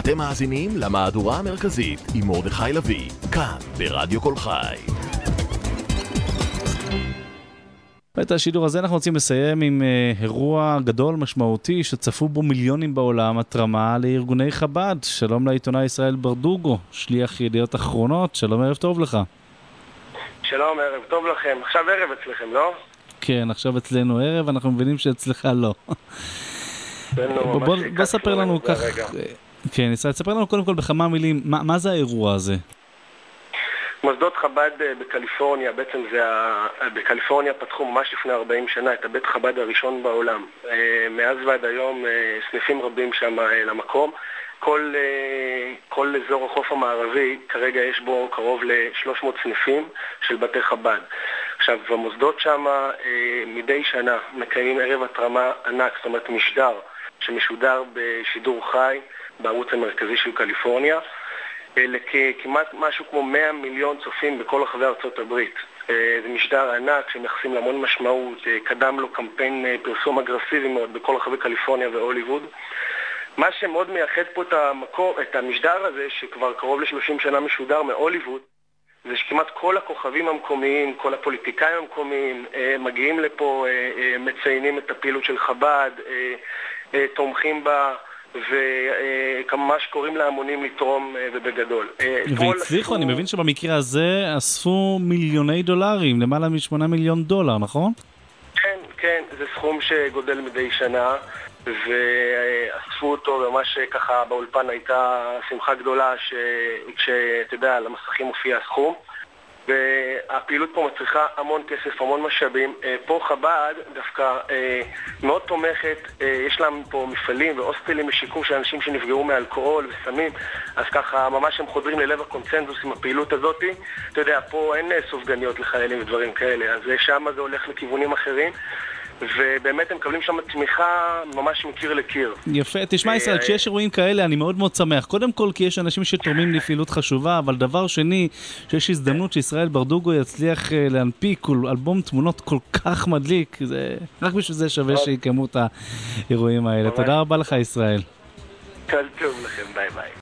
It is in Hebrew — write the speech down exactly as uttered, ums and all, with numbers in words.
אתם מאזינים למהדורה המרכזית עם מרדכי לוי, כאן ברדיו כל חי. את השידור הזה אנחנו רוצים לסיים עם uh, אירוע גדול משמעותי שצפו בו מיליונים בעולם, התרמה לארגוני חב"ד. שלום לעיתונאי ישראל ברדוגו, שליח ידיעות אחרונות. שלום, ערב טוב לך. שלום, ערב טוב לכם. עכשיו ערב אצלכם, לא? כן, עכשיו אצלנו ערב, אנחנו מבינים שאצלך לא. בוא, בוא, בוא ספר לנו כך. כן, ישראל, ספר לנו קודם כל בכמה מילים, מה, מה זה האירוע הזה? מוסדות חב"ד בקליפורניה, בעצם זה ה... בקליפורניה פתחו ממש לפני ארבעים שנה את הבית חב"ד הראשון בעולם. מאז ועד היום סניפים רבים שם למקום. כל, כל אזור החוף המערבי, כרגע יש בו קרוב ל-שלוש מאות סניפים של בתי חב"ד. עכשיו, המוסדות שם מדי שנה מקיימים ערב התרמה ענק, זאת אומרת משדר, שמשודר בשידור חי בערוץ המרכזי של קליפורניה. לכמעט משהו כמו מאה מיליון צופים בכל רחבי ארצות הברית. זה משדר ענק שמייחסים להמון משמעות, קדם לו קמפיין פרסום אגרסיבי מאוד בכל רחבי קליפורניה והוליווד. מה שמאוד מייחד פה את המקור, את המשדר הזה, שכבר קרוב ל-שלושים שנה משודר מהוליווד, זה שכמעט כל הכוכבים המקומיים, כל הפוליטיקאים המקומיים מגיעים לפה, מציינים את הפעילות של חב"ד, תומכים בה, וכממש קוראים להמונים לתרום ובגדול. והצליחו, אני מבין שבמקרה הזה אספו מיליוני דולרים, למעלה משמונה מיליון דולר, נכון? כן, כן, זה סכום שגודל מדי שנה, ואספו אותו, ממש ככה באולפן הייתה שמחה גדולה כשאתה יודע, על המסכים הופיע הסכום, והפעילות פה מצריכה המון כסף, המון משאבים. פה חב"ד דווקא מאוד תומכת, יש להם פה מפעלים והוסטלים לשיקום של אנשים שנפגעו מאלכוהול וסמים, אז ככה ממש הם חודרים ללב הקונצנזוס עם הפעילות הזאת. אתה יודע, פה אין סופגניות לחיילים ודברים כאלה, אז שם זה הולך לכיוונים אחרים, ובאמת הם מקבלים שם תמיכה ממש מקיר לקיר. יפה, תשמע ישראל, כשיש אירועים כאלה אני מאוד מאוד שמח. קודם כל כי יש אנשים שתורמים לפעילות חשובה, אבל דבר שני, שיש הזדמנות שישראל ברדוגו יצליח להנפיק אלבום תמונות כל כך מדליק, זה רק בשביל זה שווה שיקיימו את האירועים האלה. תודה רבה לך ישראל. כל טוב לכם, ביי ביי.